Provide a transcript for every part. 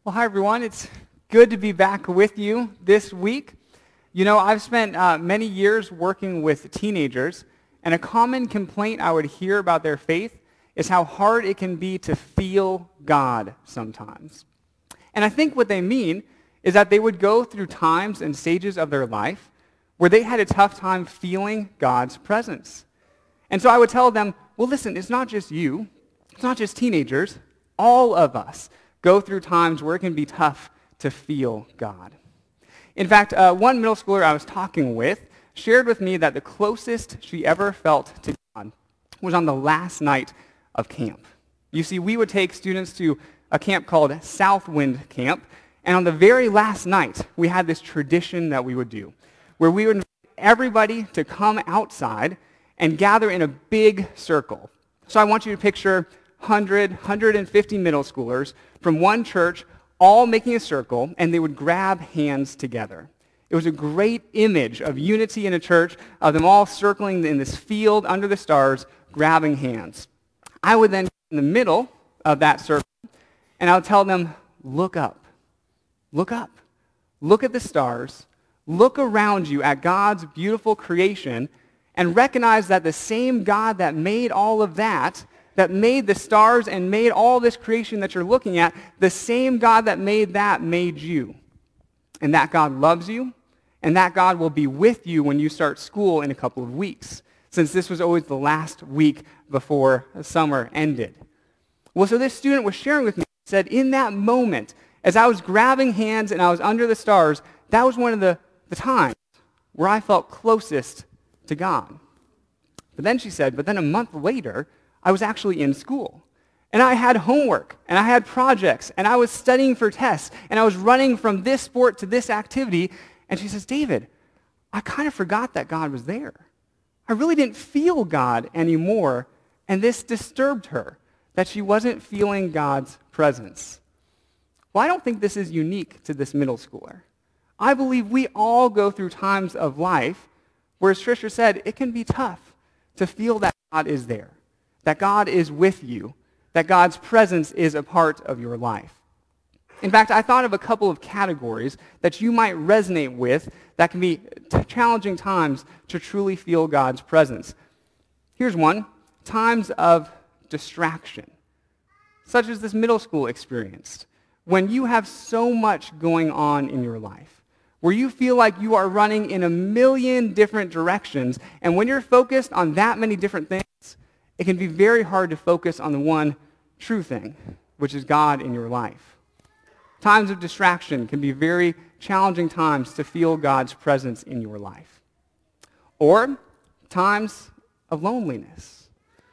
Well, hi, everyone. It's good to be back with you this week. You know, I've spent many years working with teenagers, and a common complaint I would hear about their faith is how hard it can be to feel God sometimes. And I think what they mean is that they would go through times and stages of their life where they had a tough time feeling God's presence. And so I would tell them, well, listen, it's not just you. It's not just teenagers. All of us go through times where it can be tough to feel God. In fact, one middle schooler I was talking with shared with me that the closest she ever felt to God was on the last night of camp. You see, we would take students to a camp called Southwind Camp, and on the very last night, we had this tradition that we would do, where we would invite everybody to come outside and gather in a big circle. So I want you to picture 150 middle schoolers from one church all making a circle, and they would grab hands together. It was a great image of unity in a church, of them all circling in this field under the stars, grabbing hands. I would then get in the middle of that circle, and I would tell them, look up. Look up. Look at the stars. Look around you at God's beautiful creation, and recognize that the same God that made all of that made the stars and made all this creation that you're looking at, the same God that made you. And that God loves you, and that God will be with you when you start school in a couple of weeks, since this was always the last week before summer ended. Well, so this student was sharing with me, said, in that moment, as I was grabbing hands and I was under the stars, that was one of the times where I felt closest to God. But then she said, but then a month later, I was actually in school, and I had homework, and I had projects, and I was studying for tests, and I was running from this sport to this activity, and she says, David, I kind of forgot that God was there. I really didn't feel God anymore, and this disturbed her, that she wasn't feeling God's presence. Well, I don't think this is unique to this middle schooler. I believe we all go through times of life where, as Trisha said, it can be tough to feel that God is there, that God is with you, that God's presence is a part of your life. In fact, I thought of a couple of categories that you might resonate with that can be challenging times to truly feel God's presence. Here's one: times of distraction, such as this middle school experienced, when you have so much going on in your life, where you feel like you are running in a million different directions, and when you're focused on that many different things, it can be very hard to focus on the one true thing, which is God in your life. Times of distraction can be very challenging times to feel God's presence in your life. Or times of loneliness.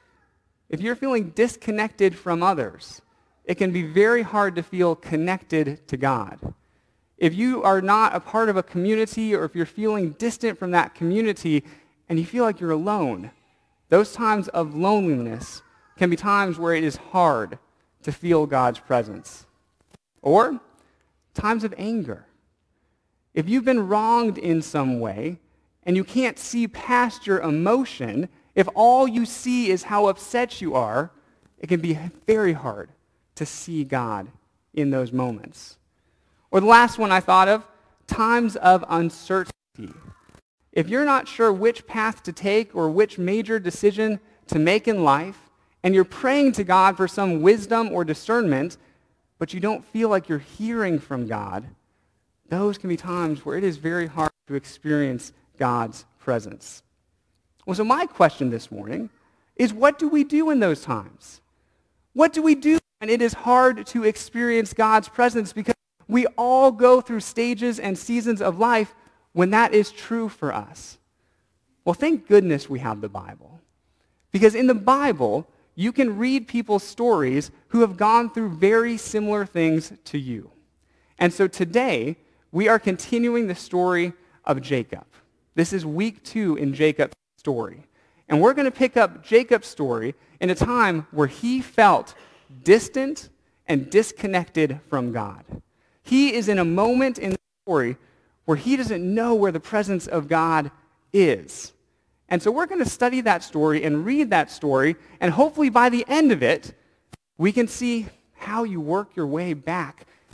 If you're feeling disconnected from others, it can be very hard to feel connected to God. If you are not a part of a community, or if you're feeling distant from that community and you feel like you're alone, those times of loneliness can be times where it is hard to feel God's presence. Or times of anger. If you've been wronged in some way and you can't see past your emotion, if all you see is how upset you are, it can be very hard to see God in those moments. Or the last one I thought of, times of uncertainty. If you're not sure which path to take or which major decision to make in life, and you're praying to God for some wisdom or discernment, but you don't feel like you're hearing from God, those can be times where it is very hard to experience God's presence. Well, so my question this morning is, what do we do in those times? What do we do when it is hard to experience God's presence? Because we all go through stages and seasons of life when that is true for us. Well, thank goodness we have the Bible. Because in the Bible, you can read people's stories who have gone through very similar things to you. And so today, we are continuing the story of Jacob. This is week 2 in Jacob's story. And we're going to pick up Jacob's story in a time where he felt distant and disconnected from God. He is in a moment in the story where he doesn't know where the presence of God is. And so we're going to study that story and read that story, and hopefully by the end of it, we can see how you work your way back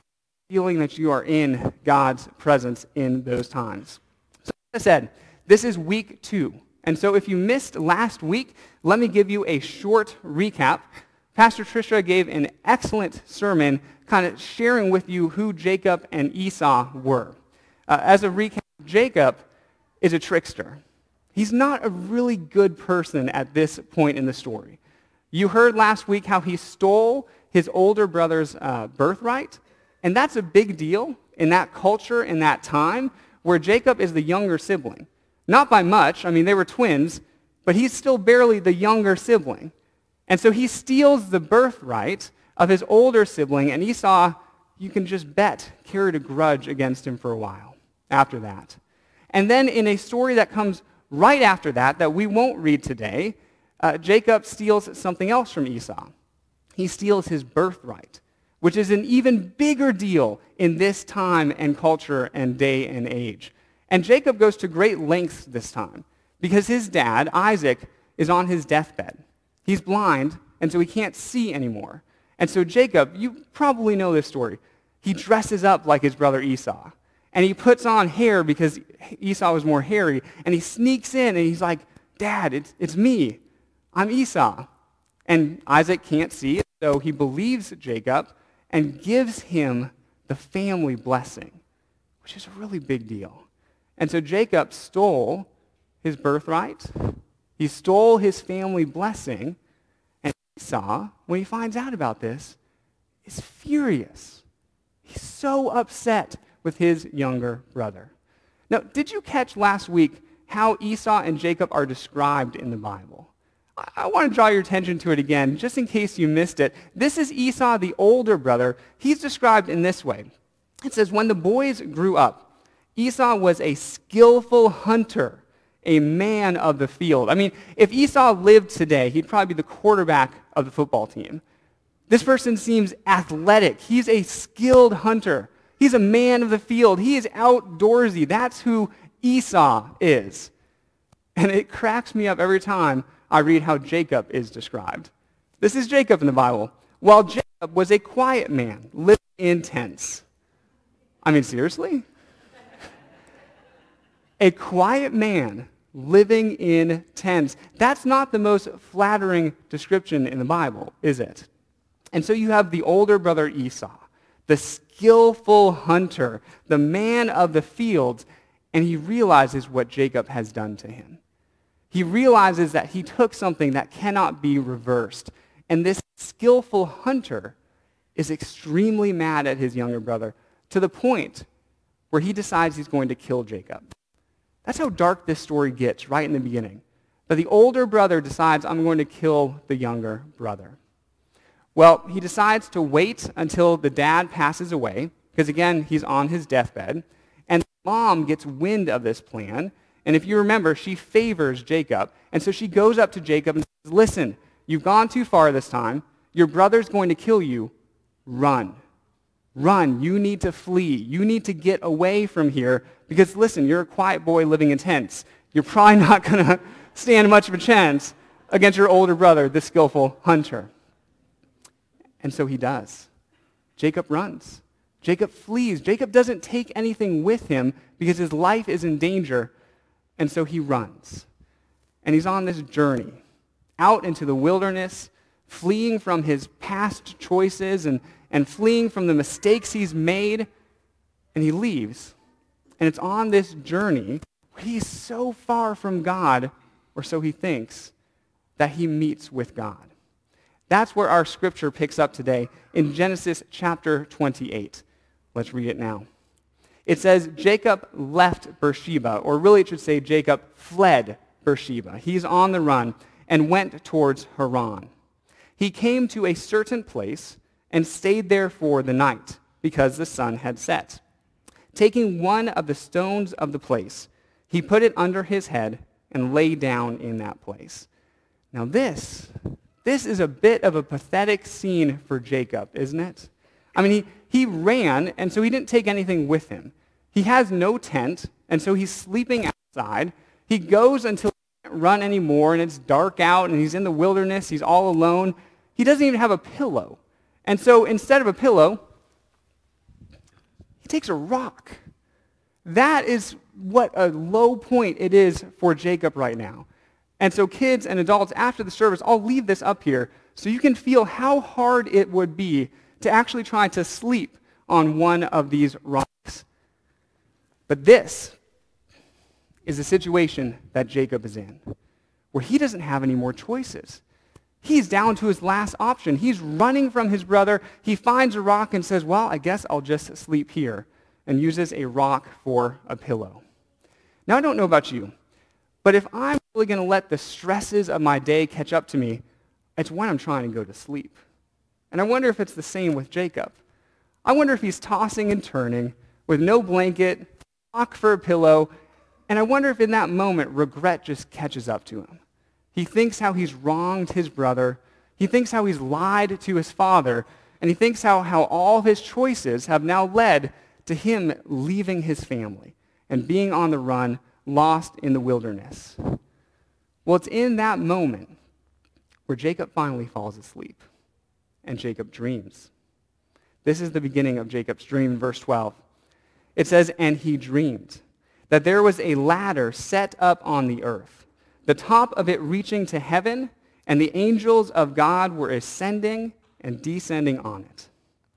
feeling that you are in God's presence in those times. So as I said, this is week 2. And so if you missed last week, let me give you a short recap. Pastor Tricia gave an excellent sermon kind of sharing with you who Jacob and Esau were. As a recap, Jacob is a trickster. He's not a really good person at this point in the story. You heard last week how he stole his older brother's birthright, and that's a big deal in that culture, in that time, where Jacob is the younger sibling. Not by much. I mean, they were twins, but he's still barely the younger sibling. And so he steals the birthright of his older sibling, and Esau, you can just bet, carried a grudge against him for a while after that. And then in a story that comes right after that we won't read today, Jacob steals something else from Esau. He steals his birthright, which is an even bigger deal in this time and culture and day and age. And Jacob goes to great lengths this time because his dad, Isaac, is on his deathbed. He's blind, and so he can't see anymore. And so Jacob, you probably know this story, he dresses up like his brother Esau. And he puts on hair because Esau was more hairy, and he sneaks in, and he's like, Dad, it's me. I'm Esau. And Isaac can't see, so he believes Jacob and gives him the family blessing, which is a really big deal. And so Jacob stole his birthright. He stole his family blessing. And Esau, when he finds out about this, is furious. He's so upset with his younger brother. Now, did you catch last week how Esau and Jacob are described in the Bible? I want to draw your attention to it again, just in case you missed it. This is Esau, the older brother. He's described in this way. It says, when the boys grew up, Esau was a skillful hunter, a man of the field. I mean, if Esau lived today, he'd probably be the quarterback of the football team. This person seems athletic. He's a skilled hunter. He's a man of the field. He is outdoorsy. That's who Esau is. And it cracks me up every time I read how Jacob is described. This is Jacob in the Bible. While Jacob was a quiet man, living in tents. I mean, seriously? A quiet man living in tents. That's not the most flattering description in the Bible, is it? And so you have the older brother Esau, the skillful hunter, the man of the fields, and he realizes what Jacob has done to him. He realizes that he took something that cannot be reversed. And this skillful hunter is extremely mad at his younger brother to the point where he decides he's going to kill Jacob. That's how dark this story gets right in the beginning. That the older brother decides, I'm going to kill the younger brother. Well, he decides to wait until the dad passes away, because again, he's on his deathbed, and the mom gets wind of this plan, and if you remember, she favors Jacob, and so she goes up to Jacob and says, listen, you've gone too far this time, your brother's going to kill you, run. Run, you need to flee, you need to get away from here, because listen, you're a quiet boy living in tents. You're probably not going to stand much of a chance against your older brother, the skillful hunter. And so he does. Jacob runs. Jacob flees. Jacob doesn't take anything with him because his life is in danger, and so he runs. And he's on this journey out into the wilderness, fleeing from his past choices and fleeing from the mistakes he's made, and he leaves. And it's on this journey where he's so far from God, or so he thinks, that he meets with God. That's where our scripture picks up today in Genesis chapter 28. Let's read it now. It says, Jacob left Beersheba, or really it should say Jacob fled Beersheba. He's on the run and went towards Haran. He came to a certain place and stayed there for the night because the sun had set. Taking one of the stones of the place, he put it under his head and lay down in that place. Now this is a bit of a pathetic scene for Jacob, isn't it? I mean, he ran, and so he didn't take anything with him. He has no tent, and so he's sleeping outside. He goes until he can't run anymore, and it's dark out, and he's in the wilderness. He's all alone. He doesn't even have a pillow. And so instead of a pillow, He takes a rock. That is what a low point it is for Jacob right now. And so kids and adults, after the service, I'll leave this up here so you can feel how hard it would be to actually try to sleep on one of these rocks. But this is the situation that Jacob is in, where he doesn't have any more choices. He's down to his last option. He's running from his brother. He finds a rock and says, well, I guess I'll just sleep here, and uses a rock for a pillow. Now, I don't know about you, but if I'm really going to let the stresses of my day catch up to me, it's when I'm trying to go to sleep. And I wonder if it's the same with Jacob. I wonder if he's tossing and turning with no blanket, rock for a pillow, and I wonder if in that moment regret just catches up to him. He thinks how he's wronged his brother. He thinks how he's lied to his father. And he thinks how all of his choices have now led to him leaving his family and being on the run, lost in the wilderness. Well, it's in that moment where Jacob finally falls asleep and Jacob dreams. This is the beginning of Jacob's dream in verse 12. It says, and he dreamed that there was a ladder set up on the earth, the top of it reaching to heaven, and the angels of God were ascending and descending on it.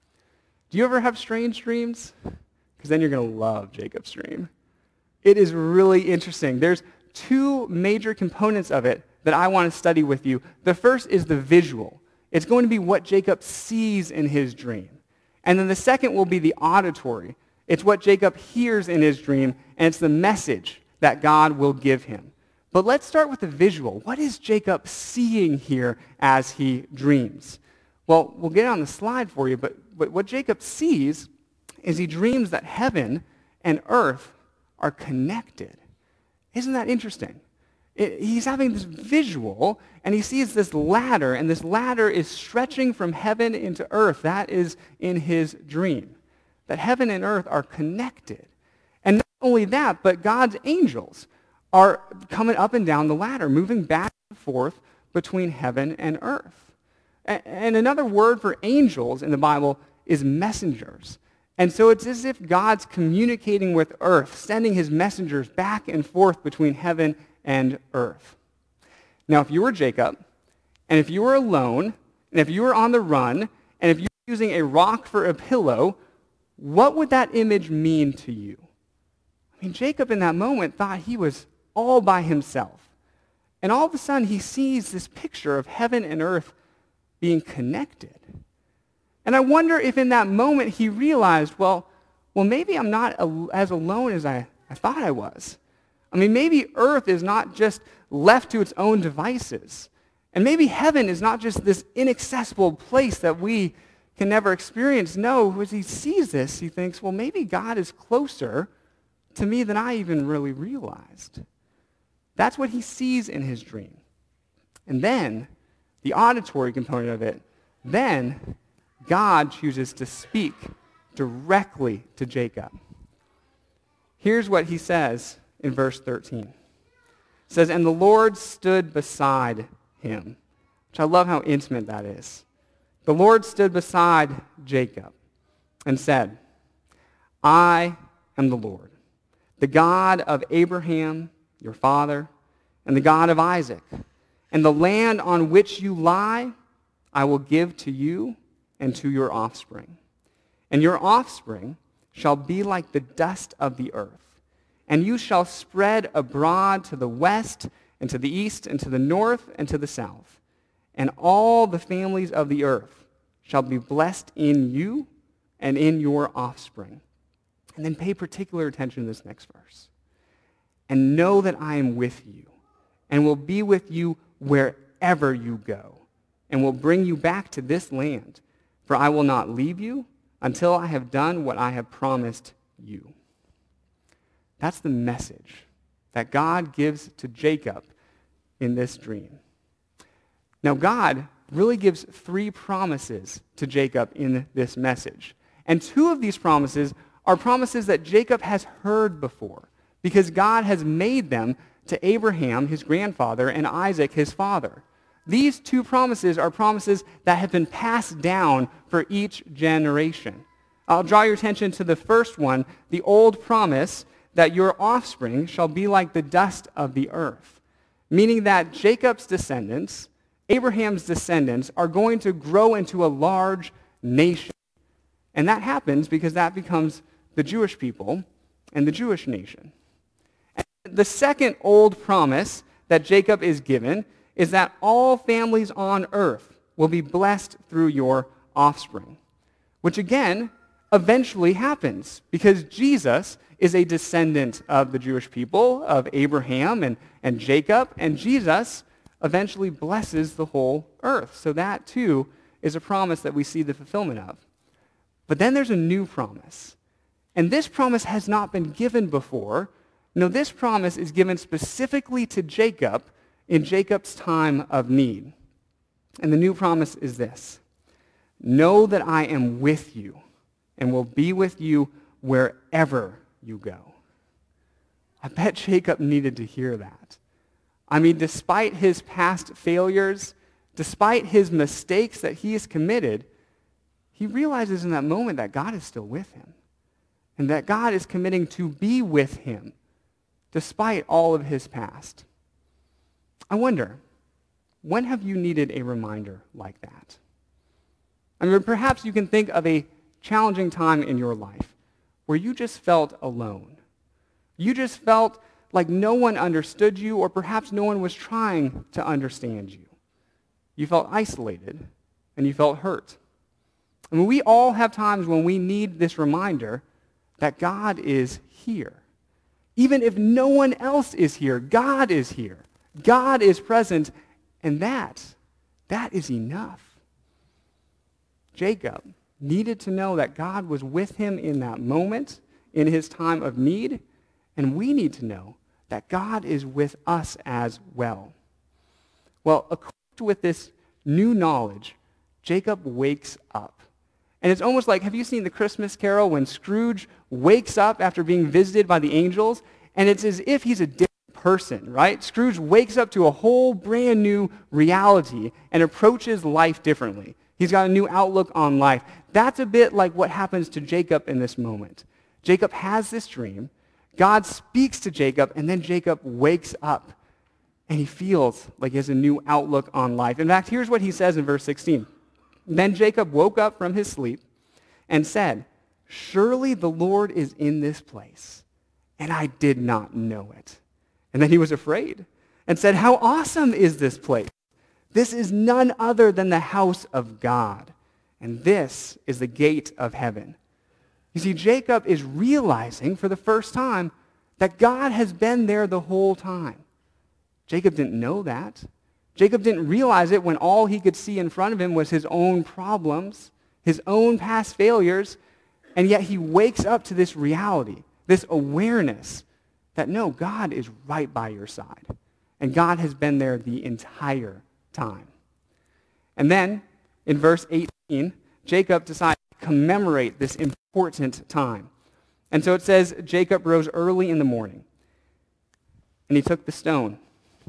Do you ever have strange dreams? Because then you're going to love Jacob's dream. It is really interesting. There's two major components of it that I want to study with you. The first is the visual. It's going to be what Jacob sees in his dream. And then the second will be the auditory. It's what Jacob hears in his dream, and it's the message that God will give him. But let's start with the visual. What is Jacob seeing here as he dreams? Well, we'll get it on the slide for you, but what Jacob sees is he dreams that heaven and earth are connected. Isn't that interesting? He's having this visual, and he sees this ladder, and this ladder is stretching from heaven into earth. That is in his dream, that heaven and earth are connected. And not only that, but God's angels are coming up and down the ladder, moving back and forth between heaven and earth. And another word for angels in the Bible is messengers. And so it's as if God's communicating with earth, sending his messengers back and forth between heaven and earth. Now, if you were Jacob, and if you were alone, and if you were on the run, and if you were using a rock for a pillow, what would that image mean to you? I mean, Jacob in that moment thought he was all by himself. And all of a sudden, he sees this picture of heaven and earth being connected. And I wonder if in that moment he realized, well, maybe I'm not as alone as I thought I was. I mean, maybe earth is not just left to its own devices. And maybe heaven is not just this inaccessible place that we can never experience. No, as he sees this, he thinks, well, maybe God is closer to me than I even really realized. That's what he sees in his dream. And then, the auditory component of it, then God chooses to speak directly to Jacob. Here's what he says in verse 13. It says, and the Lord stood beside him, which I love how intimate that is. The Lord stood beside Jacob and said, I am the Lord, the God of Abraham, your father, and the God of Isaac. And the land on which you lie, I will give to you and to your offspring. And your offspring shall be like the dust of the earth. And you shall spread abroad to the west and to the east and to the north and to the south. And all the families of the earth shall be blessed in you and in your offspring. And then pay particular attention to this next verse. And know that I am with you and will be with you wherever you go, and will bring you back to this land, for I will not leave you until I have done what I have promised you. That's the message that God gives to Jacob in this dream. Now, God really gives 3 promises to Jacob in this message. And 2 of these promises are promises that Jacob has heard before, because God has made them to Abraham, his grandfather, and Isaac, his father. These 2 promises are promises that have been passed down for each generation. I'll draw your attention to the first one, the old promise that your offspring shall be like the dust of the earth, meaning that Jacob's descendants, Abraham's descendants, are going to grow into a large nation. And that happens because that becomes the Jewish people and the Jewish nation. And the second old promise that Jacob is given is that all families on earth will be blessed through your offspring, which again eventually happens because Jesus is a descendant of the Jewish people, of Abraham and Jacob, and Jesus eventually blesses the whole earth. So that too is a promise that we see the fulfillment of. But then there's a new promise. And this promise has not been given before. No, this promise is given specifically to Jacob in Jacob's time of need. And the new promise is this: know that I am with you and will be with you wherever you go. I bet Jacob needed to hear that. I mean, despite his past failures, despite his mistakes that he has committed, he realizes in that moment that God is still with him and that God is committing to be with him despite all of his past. I wonder, when have you needed a reminder like that? I mean, perhaps you can think of a challenging time in your life where you just felt alone. You just felt like no one understood you, or perhaps no one was trying to understand you. You felt isolated and you felt hurt. I mean, we all have times when we need this reminder that God is here. Even if no one else is here, God is here. God is present, and that is enough. Jacob needed to know that God was with him in that moment, in his time of need, and we need to know that God is with us as well. Well, equipped with this new knowledge, Jacob wakes up. And it's almost like, have you seen the Christmas Carol when Scrooge wakes up after being visited by the angels? And it's as if he's a different person, right? Scrooge wakes up to a whole brand new reality and approaches life differently. He's got a new outlook on life. That's a bit like what happens to Jacob in this moment. Jacob has this dream. God speaks to Jacob, and then Jacob wakes up, and he feels like he has a new outlook on life. In fact, here's what he says in verse 16. Then Jacob woke up from his sleep and said, "Surely the Lord is in this place, and I did not know it." And then he was afraid and said, "How awesome is this place? This is none other than the house of God, and this is the gate of heaven." You see, Jacob is realizing for the first time that God has been there the whole time. Jacob didn't know that. Jacob didn't realize it when all he could see in front of him was his own problems, his own past failures, and yet he wakes up to this reality, this awareness that no, God is right by your side, and God has been there the entire time. And then, in verse 18, Jacob decides to commemorate this important time. And so it says, Jacob rose early in the morning, and he took the stone.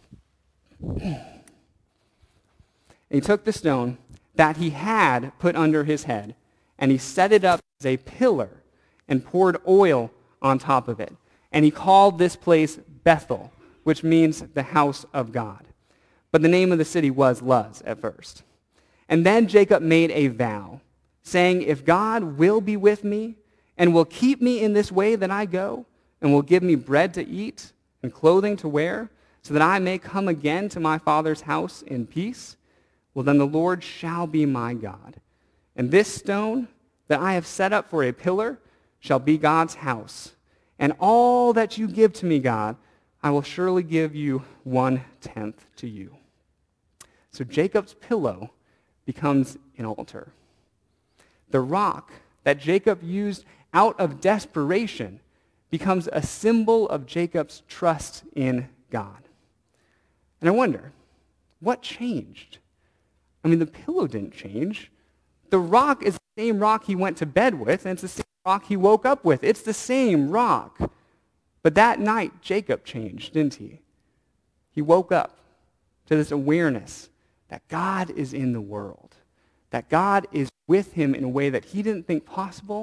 And he took the stone that he had put under his head, and he set it up as a pillar and poured oil on top of it. And he called this place Bethel, which means the house of God. But the name of the city was Luz at first. And then Jacob made a vow, saying, "If God will be with me and will keep me in this way that I go, and will give me bread to eat and clothing to wear, so that I may come again to my father's house in peace, well, then the Lord shall be my God. And this stone that I have set up for a pillar shall be God's house. And all that you give to me, God, I will surely give you 1/10 to you." So Jacob's pillow becomes an altar. The rock that Jacob used out of desperation becomes a symbol of Jacob's trust in God. And I wonder, what changed? I mean, the pillow didn't change. The rock is the same rock he went to bed with, and it's the same rock he woke up with. It's the same rock. But that night, Jacob changed, didn't he? He woke up to this awareness that God is in the world, that God is with him in a way that he didn't think possible,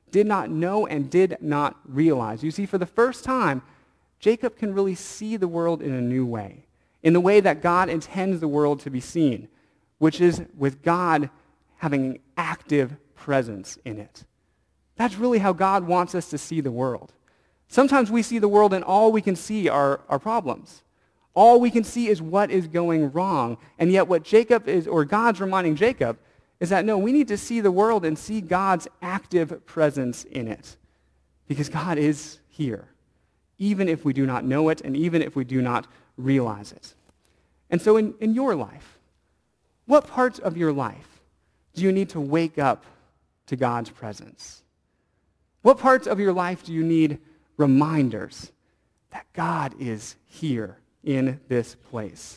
did not know and did not realize. You see, for the first time, Jacob can really see the world in a new way, in the way that God intends the world to be seen, which is with God having an active presence in it. That's really how God wants us to see the world. Sometimes we see the world and all we can see are problems. All we can see is what is going wrong. And yet what Jacob is, or God's reminding Jacob, is that no, we need to see the world and see God's active presence in it. Because God is here, even if we do not know it and even if we do not realize it. And so in your life, what parts of your life do you need to wake up to God's presence? What parts of your life do you need reminders that God is here in this place?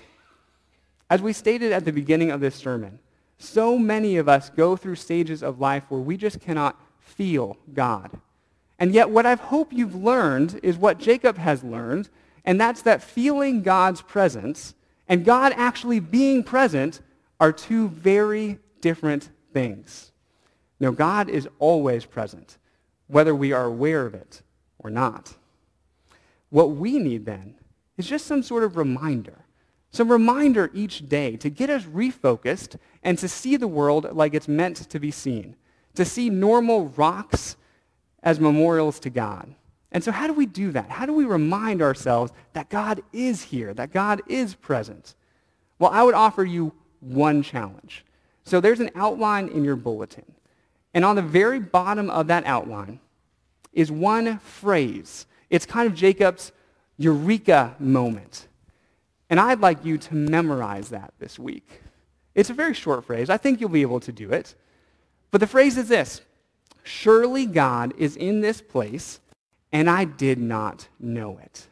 As we stated at the beginning of this sermon, so many of us go through stages of life where we just cannot feel God. And yet what I hope you've learned is what Jacob has learned, and that's that feeling God's presence and God actually being present are two very different things. No, God is always present, whether we are aware of it or not. What we need then is just some sort of reminder. Some reminder each day to get us refocused and to see the world like it's meant to be seen. To see normal rocks as memorials to God. And so how do we do that? How do we remind ourselves that God is here, that God is present? Well, I would offer you one challenge. So there's an outline in your bulletin. And on the very bottom of that outline is one phrase. It's kind of Jacob's eureka moment. And I'd like you to memorize that this week. It's a very short phrase. I think you'll be able to do it. But the phrase is this: surely God is in this place, and I did not know it.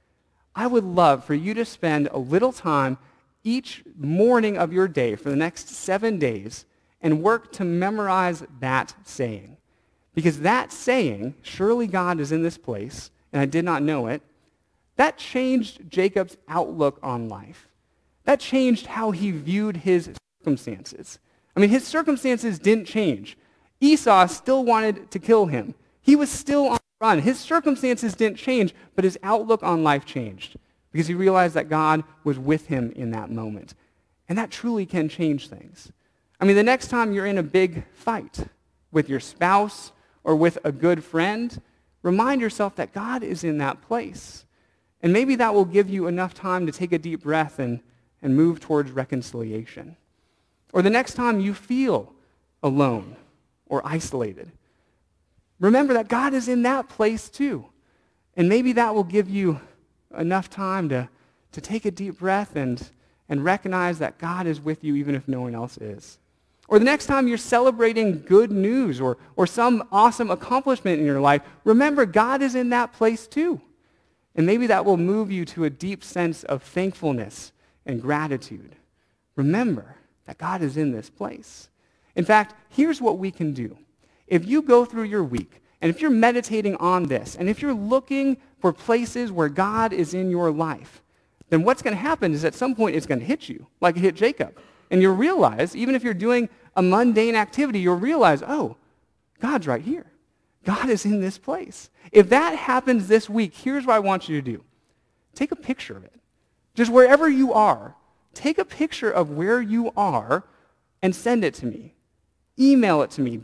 I would love for you to spend a little time each morning of your day for the next 7 days and work to memorize that saying. Because that saying, surely God is in this place, and I did not know it, that changed Jacob's outlook on life. That changed how he viewed his circumstances. I mean, his circumstances didn't change. Esau still wanted to kill him. He was still on the run. His circumstances didn't change, but his outlook on life changed because he realized that God was with him in that moment. And that truly can change things. I mean, the next time you're in a big fight with your spouse or with a good friend, remind yourself that God is in that place. And maybe that will give you enough time to take a deep breath and move towards reconciliation. Or the next time you feel alone or isolated, remember that God is in that place too. And maybe that will give you enough time to take a deep breath and recognize that God is with you even if no one else is. Or the next time you're celebrating good news or some awesome accomplishment in your life, remember God is in that place too. And maybe that will move you to a deep sense of thankfulness and gratitude. Remember that God is in this place. In fact, here's what we can do. If you go through your week, and if you're meditating on this, and if you're looking for places where God is in your life, then what's going to happen is at some point it's going to hit you, like it hit Jacob. And you'll realize, even if you're doing a mundane activity, you'll realize, oh, God's right here. God is in this place. If that happens this week, here's what I want you to do. Take a picture of it. Just wherever you are, take a picture of where you are and send it to me. Email it to me,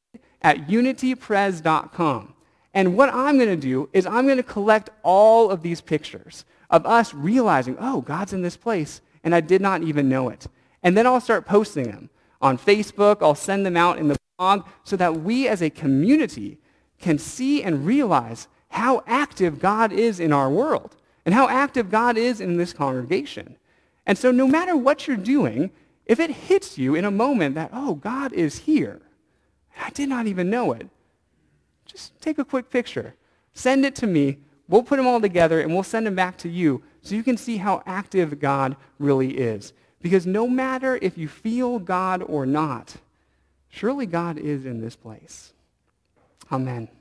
david@unitypres.com. And what I'm going to do is I'm going to collect all of these pictures of us realizing, oh, God's in this place, and I did not even know it. And then I'll start posting them on Facebook. I'll send them out in the blog so that we as a community can see and realize how active God is in our world and how active God is in this congregation. And so no matter what you're doing, if it hits you in a moment that, oh, God is here, I did not even know it, just take a quick picture. Send it to me. We'll put them all together, and we'll send them back to you so you can see how active God really is. Because no matter if you feel God or not, surely God is in this place. Amen.